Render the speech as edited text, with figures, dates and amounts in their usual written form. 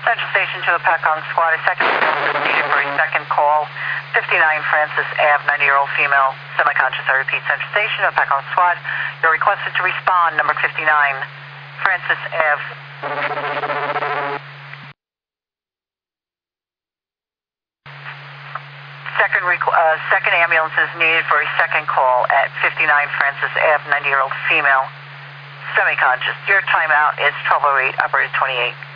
Central Station to the Pacong Squad. A second needed for a second call. 59 Francis Ave, 90-year-old female, semi-conscious. I repeat, Central Station to the Pacong Squad. You're requested to respond, number 59, Francis Ave. Second ambulance is needed for a second call at 59 Francis Ave, 90-year-old female, semi-conscious. Your timeout is 12:08, operator 28.